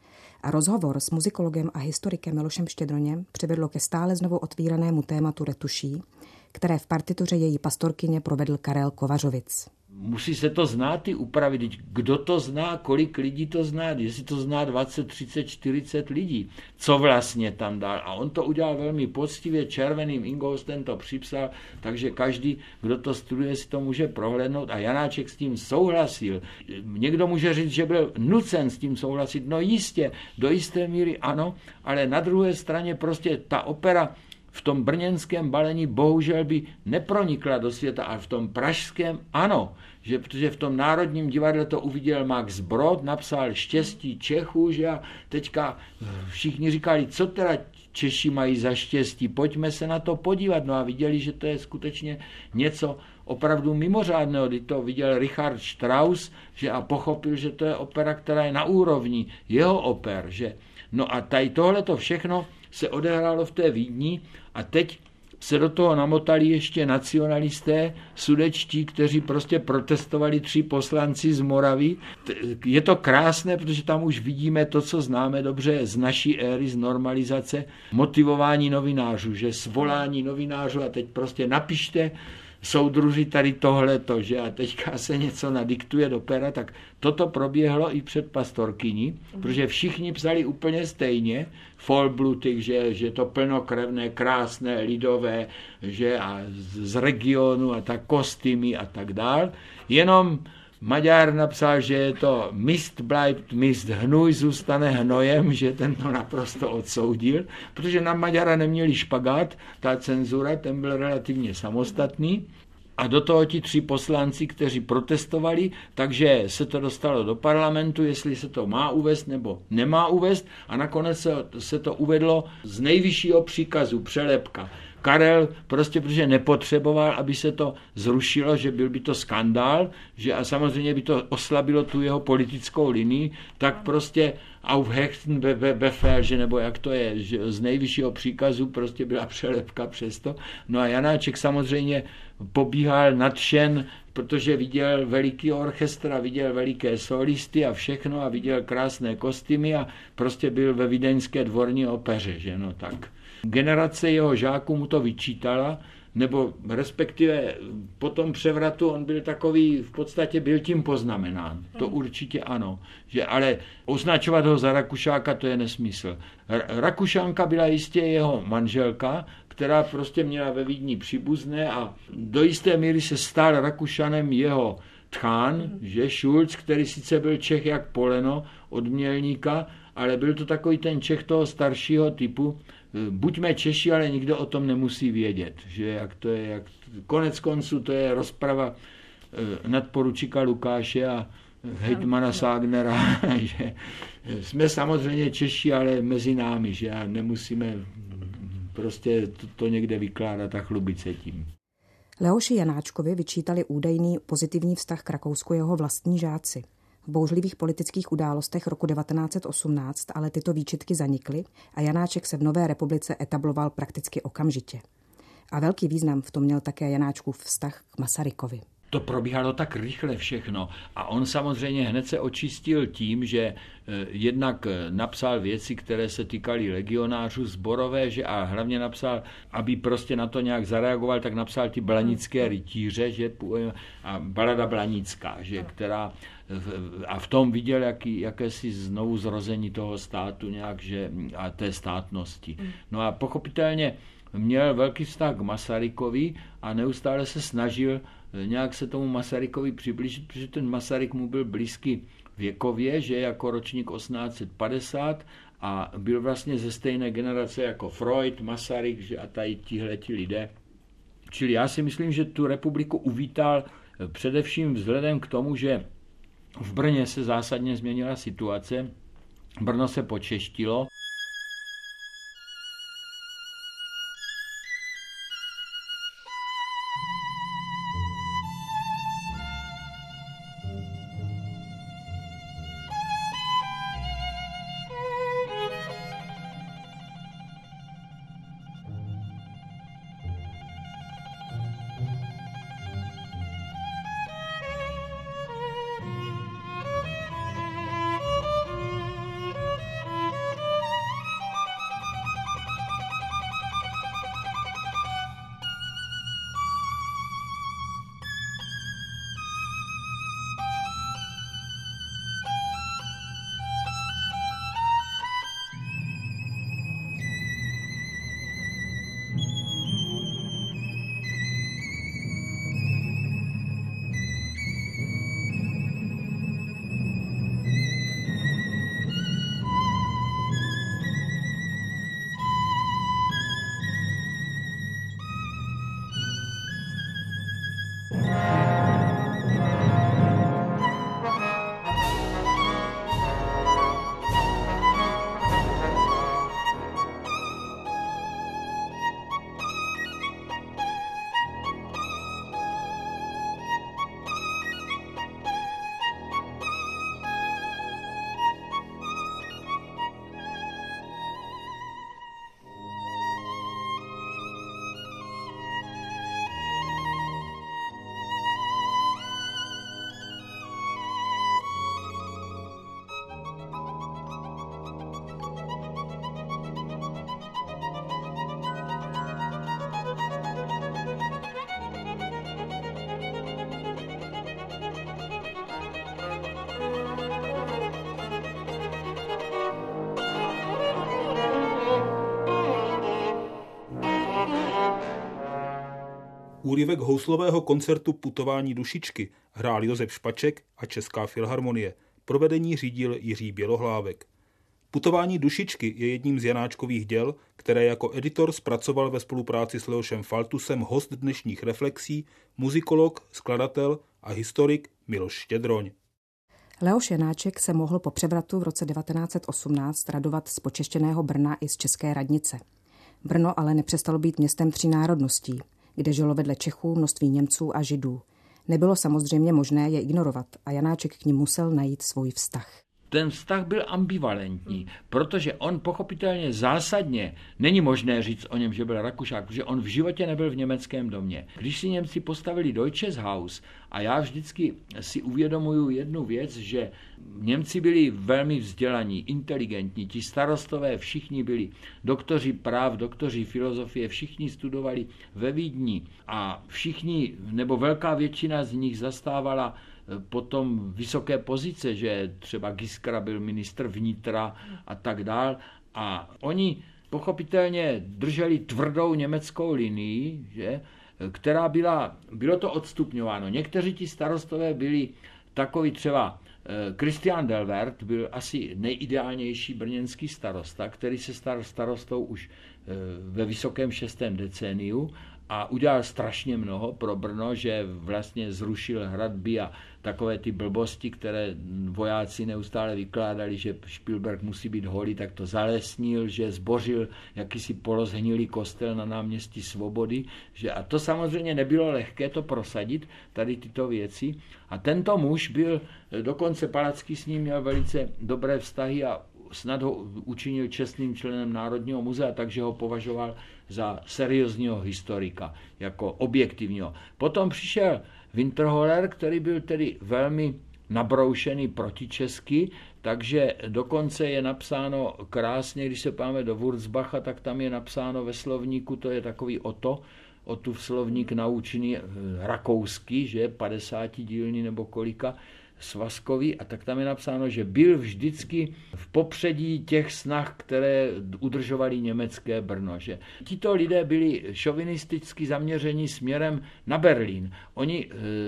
Speaker 2: A rozhovor s muzikologem a historikem Milošem Štědroněm přivedlo ke stále znovu otvíranému tématu retuší, které v partituře její pastorkyně provedl Karel Kovařovic.
Speaker 3: Musí se to znát i upravit. Kdo to zná, kolik lidí to zná, jestli to zná 20, 30, 40 lidí, co vlastně tam dal. A on to udělal velmi poctivě, červeným ingoustem to připsal, takže každý, kdo to studuje, si to může prohlédnout a Janáček s tím souhlasil. Někdo může říct, že byl nucen s tím souhlasit, no jistě, do jisté míry ano, ale na druhé straně prostě ta opera v tom brněnském balení bohužel by nepronikla do světa, ale v tom pražském ano, protože v tom Národním divadle to uviděl Max Brod, napsal Štěstí Čechů, že a teďka všichni říkali, co teda Češi mají za štěstí, pojďme se na to podívat, no a viděli, že to je skutečně něco opravdu mimořádného, kdy to viděl Richard Strauss, že a pochopil, že to je opera, která je na úrovni jeho oper, že no a tady tohleto všechno se odehrálo v té Vídni a teď se do toho namotali ještě nacionalisté sudečtí, kteří prostě protestovali 3 poslanci z Moravy. Je to krásné, protože tam už vidíme to, co známe dobře z naší éry, z normalizace, motivování novinářů, že svolání novinářů a teď prostě napište, soudruži tady tohleto, že a teďka se něco nadiktuje do pera, tak toto proběhlo i před pastorkyní, protože všichni psali úplně stejně, Vollblutig, že to plnokrevné, krásné, lidové, že a z regionu a tak kostýmy a tak dál, jenom Maďar napsal, že je to Mist bleibt Mist, hnůj zůstane hnojem, že ten to naprosto odsoudil, protože na Maďara neměli špagát, ta cenzura, ten byl relativně samostatný. A do toho ti 3 poslanci, kteří protestovali, takže se to dostalo do parlamentu, jestli se to má uvést nebo nemá uvést a nakonec se to uvedlo z nejvyššího příkazu, přelepka. Karel prostě, protože nepotřeboval, aby se to zrušilo, že byl by to skandál, že a samozřejmě by to oslabilo tu jeho politickou linii, tak prostě aufhechten befehl, že nebo jak to je, že z nejvyššího příkazu prostě byla přelepka přesto. No a Janáček samozřejmě pobíhal nadšen, protože viděl veliký orchestr a viděl veliké solisty a všechno a viděl krásné kostýmy a prostě byl ve vídeňské dvorní opeře, že no tak. Generace jeho žáků mu to vyčítala, nebo respektive po tom převratu on byl takový, v podstatě byl tím poznamenán. To určitě ano. Že, ale označovat ho za Rakušáka, to je nesmysl. Rakušanka byla jistě jeho manželka, která prostě měla ve Vídni příbuzné a do jisté míry se stal Rakušanem jeho tchán, že Schulz, který sice byl Čech jak poleno od Mělníka, ale byl to takový ten Čech toho staršího typu. Buďme Češi, ale nikdo o tom nemusí vědět, že jak to je, jak konec konců to je rozprava nadporučíka Lukáše a hejtmana Ságnera, že jsme samozřejmě Češi, ale mezi námi, že a nemusíme prostě to někde vykládat a chlubit se tím.
Speaker 2: Leoši Janáčkovi vyčítali údajný pozitivní vztah k Rakousku jeho vlastní žáci. V bouřlivých politických událostech roku 1918 ale tyto výčitky zanikly a Janáček se v Nové republice etabloval prakticky okamžitě. A velký význam v tom měl také Janáčkův vztah k Masarykovi.
Speaker 3: To probíhalo tak rychle všechno a on samozřejmě hned se očistil tím, že jednak napsal věci, které se týkaly legionářů zborové, že a hlavně napsal, aby prostě na to nějak zareagoval, tak napsal ty blanické rytíře, že a balada blanická, že která a v tom viděl jakési znovu zrození toho státu nějak, že a té státnosti. No a pochopitelně měl velký vztah k Masarykovi a neustále se snažil nějak se tomu Masarykovi přiblížit, protože ten Masaryk mu byl blízký věkově, že jako ročník 1850 a byl vlastně ze stejné generace jako Freud, Masaryk, že a tady tihleti lidé. Čili já si myslím, že tu republiku uvítal především vzhledem k tomu, že v Brně se zásadně změnila situace, Brno se počeštilo.
Speaker 1: Úryvek houslového koncertu Putování dušičky hrál Josef Špaček a Česká filharmonie. Provedení řídil Jiří Bělohlávek. Putování dušičky je jedním z Janáčkových děl, které jako editor zpracoval ve spolupráci s Leošem Faltusem host dnešních reflexí, muzikolog, skladatel a historik Miloš Štědroň.
Speaker 2: Leoš Janáček se mohl po převratu v roce 1918 radovat z počeštěného Brna i z České radnice. Brno ale nepřestalo být městem 3 národností, kde žilo vedle Čechů množství Němců a Židů. Nebylo samozřejmě možné je ignorovat a Janáček k nim musel najít svůj vztah.
Speaker 3: Ten vztah byl ambivalentní, protože on pochopitelně zásadně, není možné říct o něm, že byl Rakušák, protože on v životě nebyl v německém domě. Když si Němci postavili Deutsches Haus, a já vždycky si uvědomuju jednu věc, že Němci byli velmi vzdělaní, inteligentní, ti starostové všichni byli doktoři práv, doktoři filozofie, všichni studovali ve Vídni a všichni, nebo velká většina z nich zastávala potom vysoké pozice, že třeba Giskra byl ministr vnitra a tak dál. A oni pochopitelně drželi tvrdou německou linii, že, která bylo to odstupňováno. Někteří ti starostové byli takový třeba Christian Delwert byl asi nejideálnější brněnský starosta, který se stal starostou už ve vysokém 6. decéniu a udělal strašně mnoho pro Brno, že vlastně zrušil hradby a takové ty blbosti, které vojáci neustále vykládali, že Špilberk musí být holý, tak to zalesnil, že zbořil jakýsi polozhnilý kostel na náměstí Svobody. A to samozřejmě nebylo lehké to prosadit, tady tyto věci. A tento muž byl, dokonce Palacký s ním měl velice dobré vztahy a snad ho učinil čestným členem Národního muzea, takže ho považoval za seriózního historika, jako objektivního. Potom přišel Winterholer, který byl tedy velmi nabroušený protičesky, takže dokonce je napsáno krásně, když se páme do Wurzbacha, tak tam je napsáno ve slovníku, to je takový Ottův slovník naučený rakouský, že 50 dílný nebo kolika, svazkový, a tak tam je napsáno, že byl vždycky v popředí těch snah, které udržovali německé Brno. Že tito lidé byli šovinisticky zaměření směrem na Berlín. Oni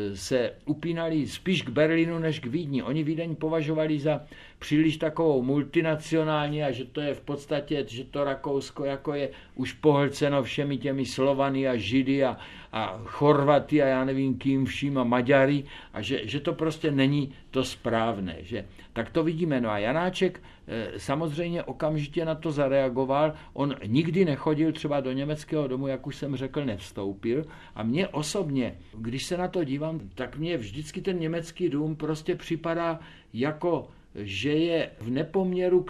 Speaker 3: se upínali spíš k Berlínu než k Vídni. Oni Vídeň považovali za příliš takovou multinacionální a že to je v podstatě, že to Rakousko jako je už pohlceno všemi těmi Slovany a Židy a Chorvaty a já nevím kým vším a Maďary a že to prostě není to správné. Že? Tak to vidíme. No a Janáček samozřejmě okamžitě na to zareagoval. On nikdy nechodil třeba do německého domu, jak už jsem řekl, nevstoupil. A mně osobně, když se na to dívám, tak mně vždycky ten německý dům prostě připadá jako že je v nepoměru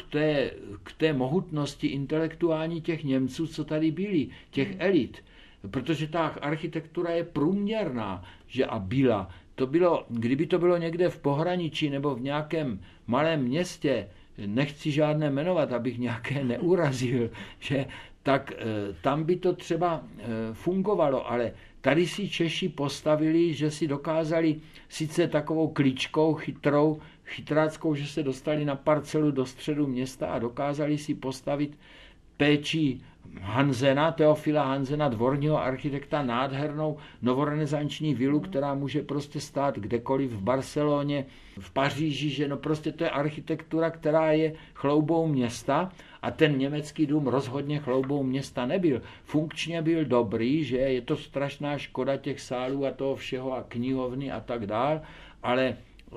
Speaker 3: k té mohutnosti intelektuální těch Němců, co tady byli, těch elit. Protože ta architektura je průměrná, že a byla. To bylo, kdyby to bylo někde v pohraničí nebo v nějakém malém městě, nechci žádné jmenovat, abych nějaké neurazil, že, tak tam by to třeba fungovalo, ale tady si Češi postavili, že si dokázali sice takovou kličkou chytráckou, že se dostali na parcelu do středu města a dokázali si postavit péčí Hanzena, Teofila Hanzena, dvorního architekta, nádhernou novorenesanční vilu, která může prostě stát kdekoliv v Barceloně, v Paříži, že no prostě to je architektura, která je chloubou města a ten německý dům rozhodně chloubou města nebyl. Funkčně byl dobrý, že je to strašná škoda těch sálů a toho všeho a knihovny a tak dál, ale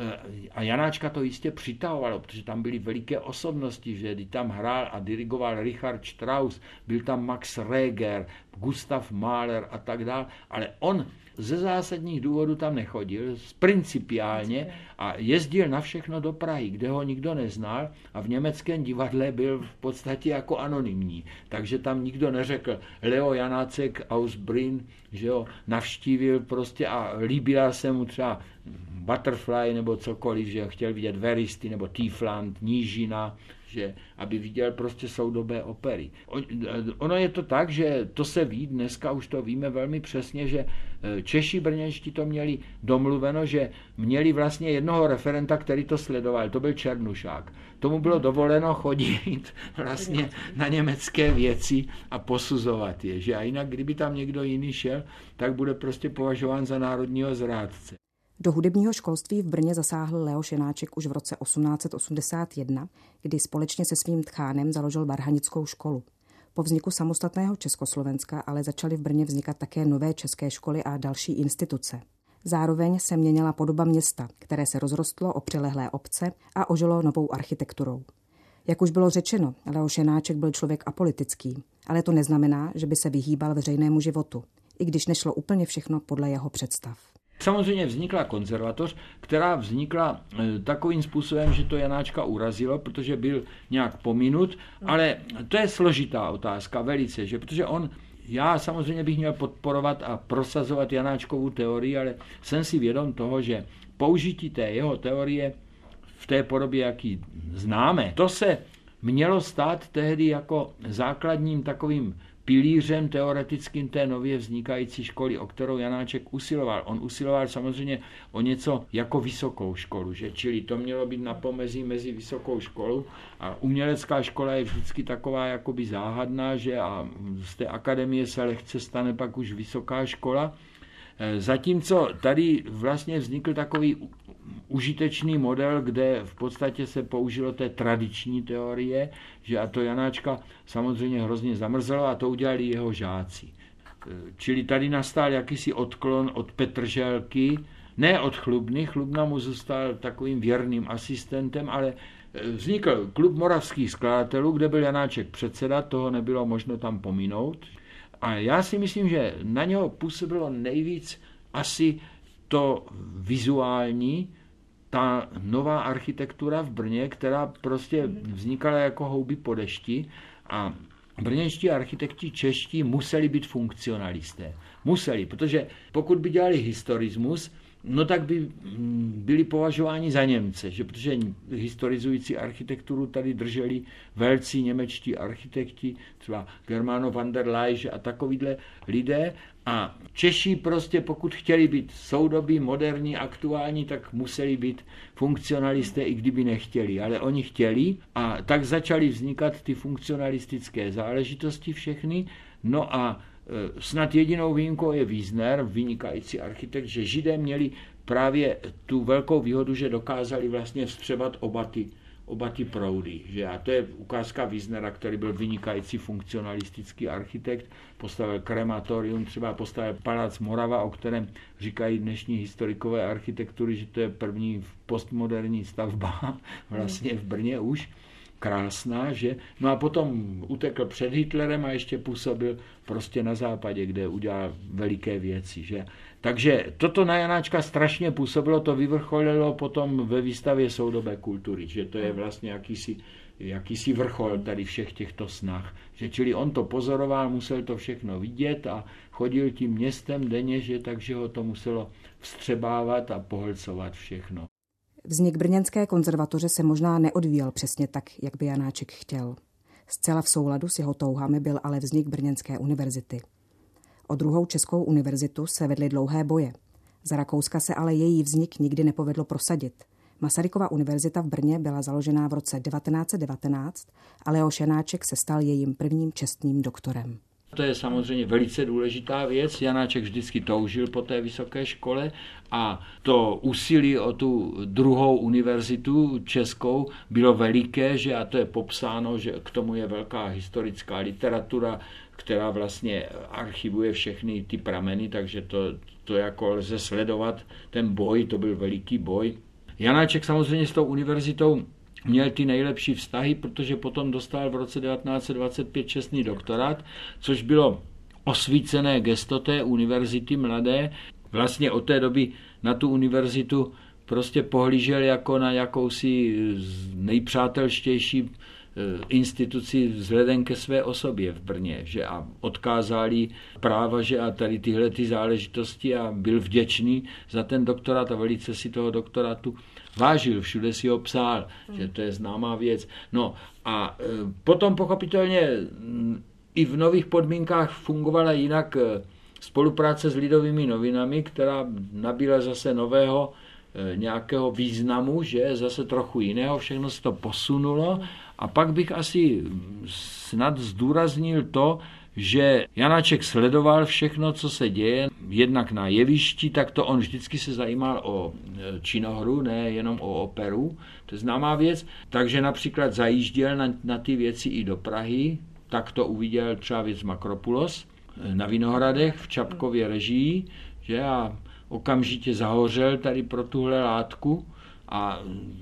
Speaker 3: a Janáčka to jistě přitahovalo, protože tam byly veliké osobnosti, že tam hrál a dirigoval Richard Strauss, byl tam Max Reger, Gustav Mahler a tak dále, ale on ze zásadních důvodů tam nechodil, principiálně a jezdil na všechno do Prahy, kde ho nikdo neznal a v německém divadle byl v podstatě jako anonymní. Takže tam nikdo neřekl Leo Janáček aus Brünn, že ho navštívil prostě a líbila se mu třeba Butterfly nebo cokoliv, že chtěl vidět Veristy nebo Tiefland, Nížina, že aby viděl prostě soudobé opery. Ono je to tak, že to se ví, dneska už to víme velmi přesně, že Češi brněnští to měli domluveno, že měli vlastně jednoho referenta, který to sledoval, to byl Černušák. Tomu bylo dovoleno chodit vlastně na německé věci a posuzovat je, že a jinak, kdyby tam někdo jiný šel, tak bude prostě považován za národního zrádce.
Speaker 2: Do hudebního školství v Brně zasáhl Leoš Janáček už v roce 1881, kdy společně se svým tchánem založil varhanickou školu. Po vzniku samostatného Československa ale začaly v Brně vznikat také nové české školy a další instituce. Zároveň se měnila podoba města, které se rozrostlo o přilehlé obce a ožilo novou architekturou. Jak už bylo řečeno, Leoš Janáček byl člověk apolitický, ale to neznamená, že by se vyhýbal veřejnému životu, i když nešlo úplně všechno podle jeho představ.
Speaker 3: Samozřejmě vznikla konzervatoř, která vznikla takovým způsobem, že to Janáčka urazilo, protože byl nějak pominut, ale to je složitá otázka velice, že protože já samozřejmě bych měl podporovat a prosazovat Janáčkovu teorii, ale jsem si vědom toho, že použití té jeho teorie v té podobě, jaký známe, to se mělo stát tehdy jako základním takovým pilířem teoretickým té nově vznikající školy, o kterou Janáček usiloval. On usiloval samozřejmě o něco jako vysokou školu, že? Čili to mělo být na pomezí mezi vysokou školou a umělecká škola je vždycky taková jakoby záhadná, že a z té akademie se lehce stane pak už vysoká škola. Zatímco tady vlastně vznikl takový užitečný model, kde v podstatě se použilo té tradiční teorie, že a to Janáčka samozřejmě hrozně zamrzelo a to udělali jeho žáci. Čili tady nastal jakýsi odklon od Petrželky, ne od Chlubny, Chlubna mu zůstal takovým věrným asistentem, ale vznikl klub moravských skladatelů, kde byl Janáček předseda, toho nebylo možno tam pominout. A já si myslím, že na něho působilo nejvíc asi to vizuální, ta nová architektura v Brně, která prostě vznikala jako houby po dešti a brněnští architekti čeští museli být funkcionalisté. Museli, protože pokud by dělali historismus, no tak by byli považováni za Němce, že protože historizující architekturu tady drželi velcí němečtí architekti, třeba Germano van der Leyen a takovýhle lidé a Češi prostě pokud chtěli být soudobí, moderní, aktuální, tak museli být funkcionalisté, i kdyby nechtěli, ale oni chtěli a tak začaly vznikat ty funkcionalistické záležitosti všechny, no a snad jedinou výjimkou je Wiesner, vynikající architekt, že Židé měli právě tu velkou výhodu, že dokázali vlastně vstřebat oba ty proudy. Že? A to je ukázka Wiesnera, který byl vynikající funkcionalistický architekt, postavil krematorium, třeba postavil palác Morava, o kterém říkají dnešní historikové architektury, že to je první postmoderní stavba vlastně v Brně už. Krásná, že? No a potom utekl před Hitlerem a ještě působil prostě na západě, kde udělal veliké věci, že? Takže toto na Janáčka strašně působilo, to vyvrcholilo potom ve výstavě soudobé kultury, že to je vlastně jakýsi vrchol tady všech těchto snah. Že čili on to pozoroval, musel to všechno vidět a chodil tím městem denně, že takže ho to muselo vstřebávat a pohlcovat všechno.
Speaker 2: Vznik brněnské konzervatoře se možná neodvíjel přesně tak, jak by Janáček chtěl. Zcela v souladu s jeho touhami byl ale vznik Brněnské univerzity. O druhou českou univerzitu se vedly dlouhé boje. Za Rakouska se ale její vznik nikdy nepovedlo prosadit. Masarykova univerzita v Brně byla založená v roce 1919 a Leoš Janáček se stal jejím prvním čestným doktorem.
Speaker 3: To je samozřejmě velice důležitá věc. Janáček vždycky toužil po té vysoké škole a to úsilí o tu druhou univerzitu českou bylo veliké, že a to je popsáno, že k tomu je velká historická literatura, která vlastně archivuje všechny ty prameny, takže to jako lze sledovat. Ten boj, to byl veliký boj. Janáček samozřejmě s tou univerzitou měl ty nejlepší vztahy, protože potom dostal v roce 1925 čestný doktorát, což bylo osvícené gesto té univerzity mladé. Vlastně od té doby na tu univerzitu prostě pohlížel jako na jakousi nejpřátelštější instituci vzhledem ke své osobě v Brně, že a odkázali práva, že a tady tyhle ty záležitosti a byl vděčný za ten doktorát a velice si toho doktorátu vážil, všude si ho psal, že to je známá věc. No a potom pochopitelně i v nových podmínkách fungovala jinak spolupráce s Lidovými novinami, která nabíla zase nového nějakého významu, že zase trochu jiného, všechno se to posunulo. A pak bych asi snad zdůraznil to, že Janáček sledoval všechno, co se děje, jednak na jevišti, tak to on vždycky se zajímal o činohru, ne jenom o operu, to je známá věc, takže například zajížděl na ty věci i do Prahy, tak to uviděl třeba věc Makropulos na Vinohradech v Čapkově režii, že a okamžitě zahořel tady pro tuhle látku a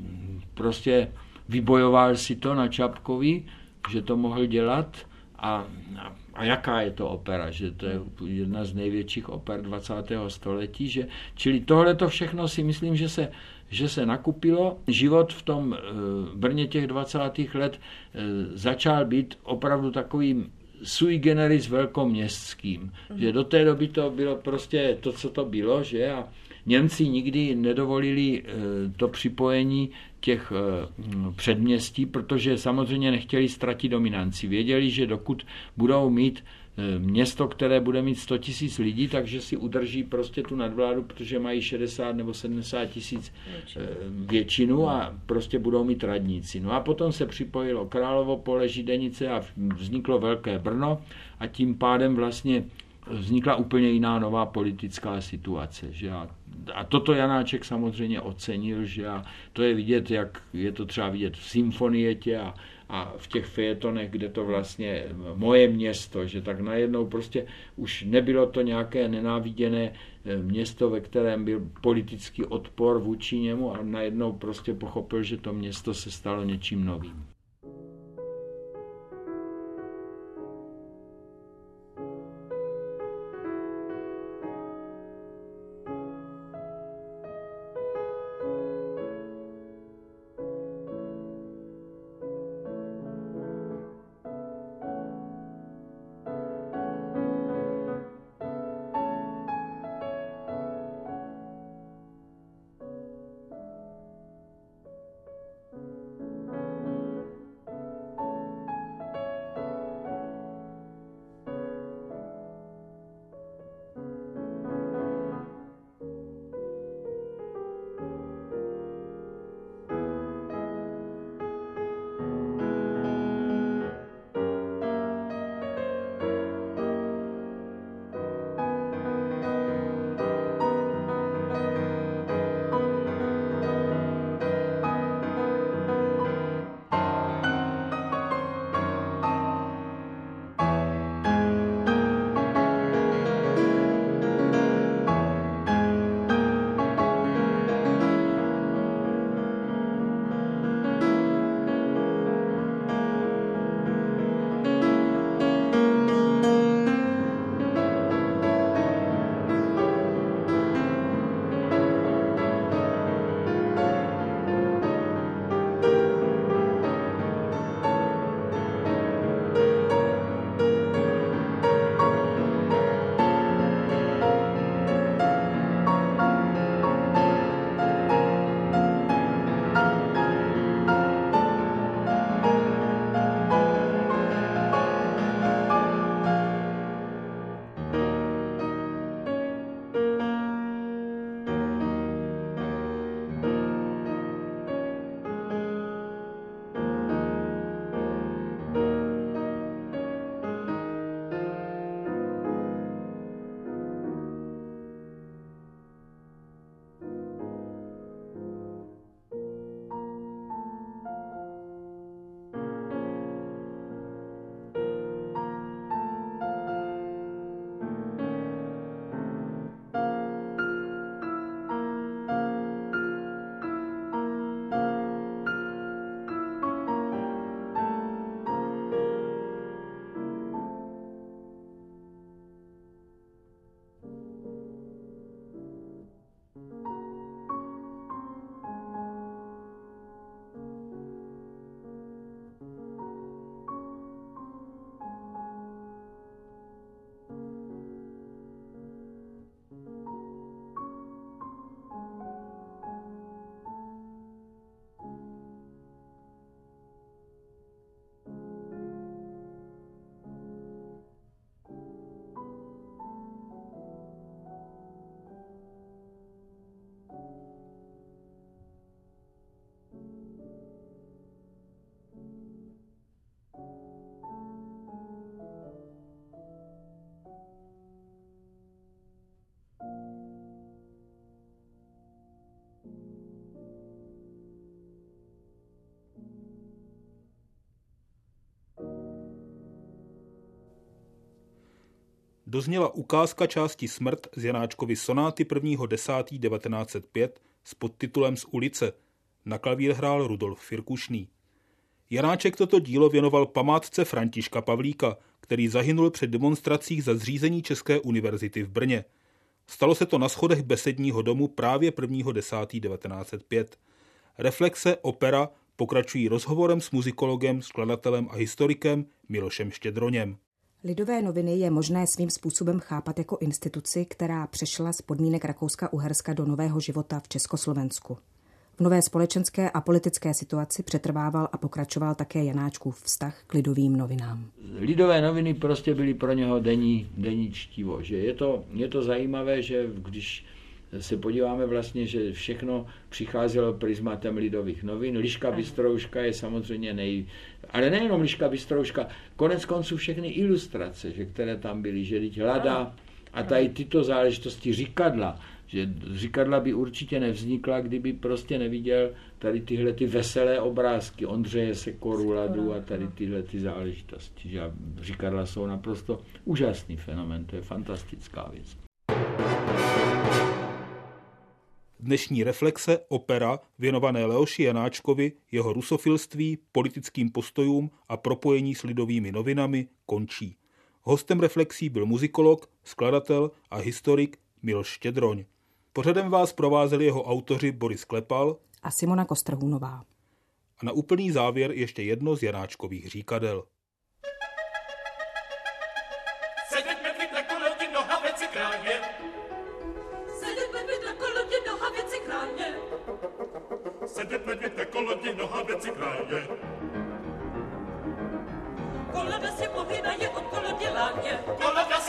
Speaker 3: prostě vybojoval si to na Čapkovi, že to mohl dělat a jaká je to opera, že to je jedna z největších oper 20. století, že, čili tohle to všechno si myslím, že se nakupilo. Život v tom Brně těch 20. let začal být opravdu takovým sui generis velkoměstským, že do té doby to bylo prostě to, co to bylo, že a Němci nikdy nedovolili to připojení těch předměstí, protože samozřejmě nechtěli ztratit dominanci. Věděli, že dokud budou mít město, které bude mít 100 000 lidí, takže si udrží prostě tu nadvládu, protože mají 60 nebo 70 000 většinu a prostě budou mít radníci. No a potom se připojilo Královo Pole, Židenice a vzniklo Velké Brno a tím pádem vlastně vznikla úplně jiná nová politická situace. Že a toto Janáček samozřejmě ocenil, že a to je vidět, jak je to třeba vidět v Symfonietě a v těch fejetonech, kde to vlastně moje město, že tak najednou prostě už nebylo to nějaké nenáviděné město, ve kterém byl politický odpor vůči němu a najednou prostě pochopil, že to město se stalo něčím novým.
Speaker 1: dozněla ukázka části Smrt z Janáčkovy sonáty 1.10.1905 s podtitulem Z ulice. Na klavír hrál Rudolf Firkušný. Janáček toto dílo věnoval památce Františka Pavlíka, který zahynul při demonstracích za zřízení České univerzity v Brně. Stalo se to na schodech Besedního domu právě 1.10.1905. Reflexe opera pokračují rozhovorem s muzikologem, skladatelem a historikem Milošem Štědroněm.
Speaker 2: Lidové noviny je možné svým způsobem chápat jako instituci, která přešla z podmínek Rakouska-Uherska do nového života v Československu. V nové společenské a politické situaci přetrvával a pokračoval také Janáčkův vztah k Lidovým novinám.
Speaker 3: Lidové noviny prostě byly pro něho denní čtivo. Že je to zajímavé, že když se podíváme vlastně, že všechno přicházelo prismatem Lidových novin. Liška Bystrouška je samozřejmě ale nejenom Liška Bystrouška, konec konců všechny ilustrace, že které tam byly, že teď Lada a tady tyto záležitosti říkadla, že říkadla by určitě nevznikla, kdyby prostě neviděl tady tyhle ty veselé obrázky Ondřeje Sekoru, Ladu a tady tyhle ty záležitosti. Že říkadla jsou naprosto úžasný fenomén, to je fantastická věc.
Speaker 1: Dnešní reflexe opera věnované Leoši Janáčkovi, jeho rusofilství, politickým postojům a propojení s Lidovými novinami končí. Hostem reflexí byl muzikolog, skladatel a historik Miloš Štědroň. Pořadem vás provázeli jeho autoři Boris Klepal
Speaker 2: a Simona Kostrhůnová.
Speaker 1: A na úplný závěr ještě jedno z Janáčkových říkadel.
Speaker 6: Koleda si povídají od kolodělání. Koleda